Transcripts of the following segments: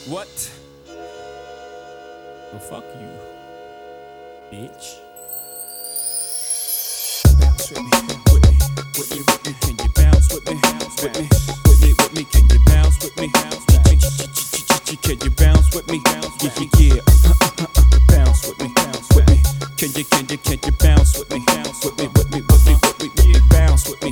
What? Well, fuck you, bitch. Bounce with me, with me, with me, with me. Can you bounce with me? With me, with me, with me. Can you bounce with me? Can you bounce with me? Yeah, yeah, yeah. Bounce with me, with me. Can you bounce with me? With me, with me, with me, with me. Bounce with me,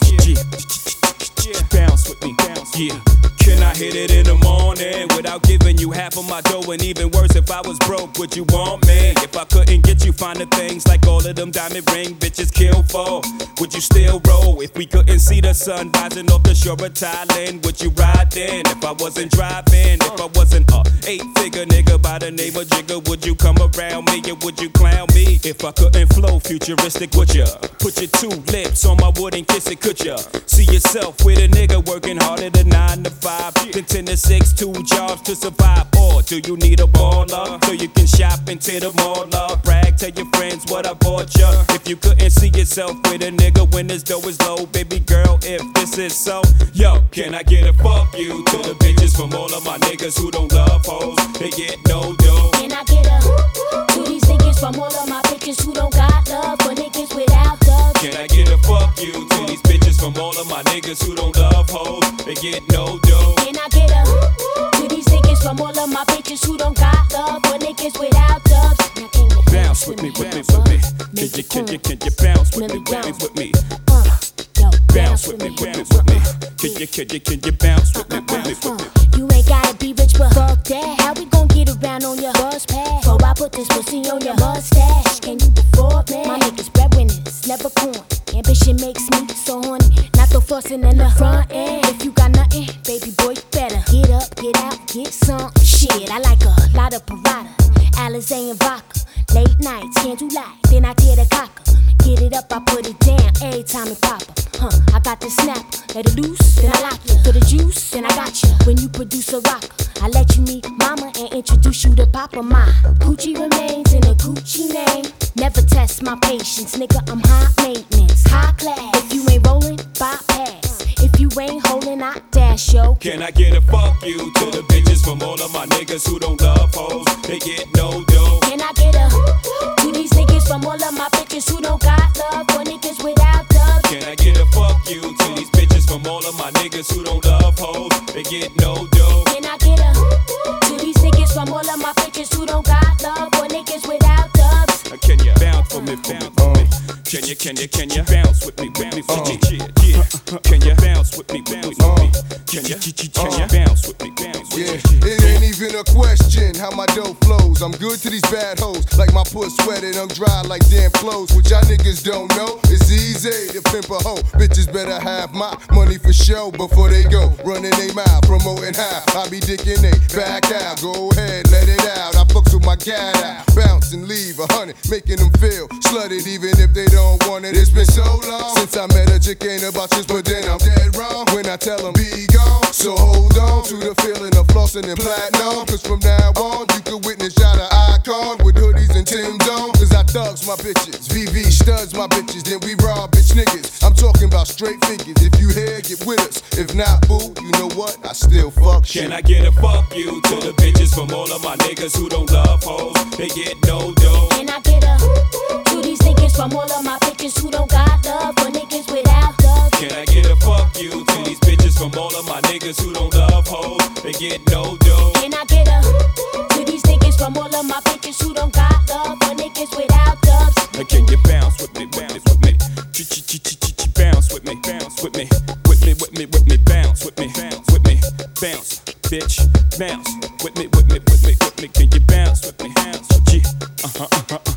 yeah. Bounce with me, yeah. Can I hit it in the morning without giving you half of my dough? And even worse, if I was broke, would you want me? If I couldn't get you finer things like all of them diamond ring bitches kill for, would you still roll? If we couldn't see the sun rising off the shore of Thailand, would you ride then? If I wasn't driving, if I wasn't a 8-figure nigga by the name of Jigga, would you come around me or would you clown me? If I couldn't flow futuristic, would ya? Put your 2 lips on my wood and kiss it, could ya? See yourself with a nigga working harder than 9 to 5, then 10 to 6, 2 jobs to survive. Or do you need a baller so you can shop into the mall? Brag, tell your friends what I bought ya. If you couldn't see yourself with a nigga when his dough is low, baby girl, if this is so, yo, can I get a fuck you to the bitches from all of my niggas who don't love hoes? They get no dough. Can I get a to these niggas from all of my bitches who don't got love for niggas without dubs? Can I get a fuck you to these bitches from all of my niggas who don't love hoes? They get no dough. Can I get a to these niggas from all of my bitches who don't got love for niggas without dubs? Now can you bounce with me, with me, with me? Can you bounce with me, with me, with me? Yo, Bounce with me, with me, with me. Can you bounce with me, with me, with me? You ain't gotta be rich, but fuck that. How we gon' get around on your bus pass? Before I put this pussy on your mustache, can you afford me? My niggas breadwinners, never corn. Ambition makes me so horny. Not the fussing in the front end. If you got nothing, baby boy, you better get up, get out, get some shit. I like a lot of Parada, Alizé and vodka. Late nights, candlelight, then I tear the cocker. Get it up, I put it down every time it pop up. I got the snap, let it loose, then I lock you. For the juice, then I got you. When you produce a rocker, I let you meet mama and introduce you to papa. My Gucci remains in a Gucci name. Never test my patience, nigga, I'm high maintenance, high class. If you ain't rolling, bypass. If you ain't holding, I dash, yo. Can I get a fuck you to the bitches from all of my niggas who don't love hoes? They get no dough. Can I get a to these niggas from all of my bitches who don't got love for niggas without dubs? Can I get a fuck you to these bitches from all of my niggas who don't love hoes? They get no dough. Can I get a to these niggas from all of my bitches who don't got love for niggas without dubs? Can you bounce for me, for me? Can you bounce with me, with me, yeah. Can you bounce with me, with me? Can you bounce with me, yeah, it ain't even a question how my dough flows. I'm good to these bad hoes, like my puss sweated, I'm dry like damn clothes. What y'all niggas don't know, it's easy to pimp a hoe. Bitches better have my money for show before they go running they mouth, promoting how I be dicking they back out. Go ahead, let it out. I fucks with my cat out, bounce and leave 100, making them feel slutted even if they don't want it. It's been so long since I met a chick, ain't about this, but then I'm dead wrong when I tell them be gone. So hold on to the feeling of flossing and platinum, cause from now on you can witness y'all the icon with hoodies and Tim's on. Cause I thugs my bitches, VV studs my bitches, then we rob bitch niggas. I'm talking about straight figures. If you here, get with us. If not, boo, you know what? I still fuck shit. Can I get a fuck you to the bitches from all of my niggas who don't love hoes? They get no dough. Can I get a to these niggas from all of my bitches who don't got love for niggas without dubs? Can I get a fuck you to these bitches from all of my niggas who don't love hoes? They get no dough. Can I get a to these niggas from all of my bitches who don't got love for niggas without dubs? Can you bounce with me, bounce with me? Bounce with me, bounce with me, with me, with me, with me, bounce with me, with me, bounce, bitch, bounce with me, with me, with me, with me. Can you bounce with me? Bounce,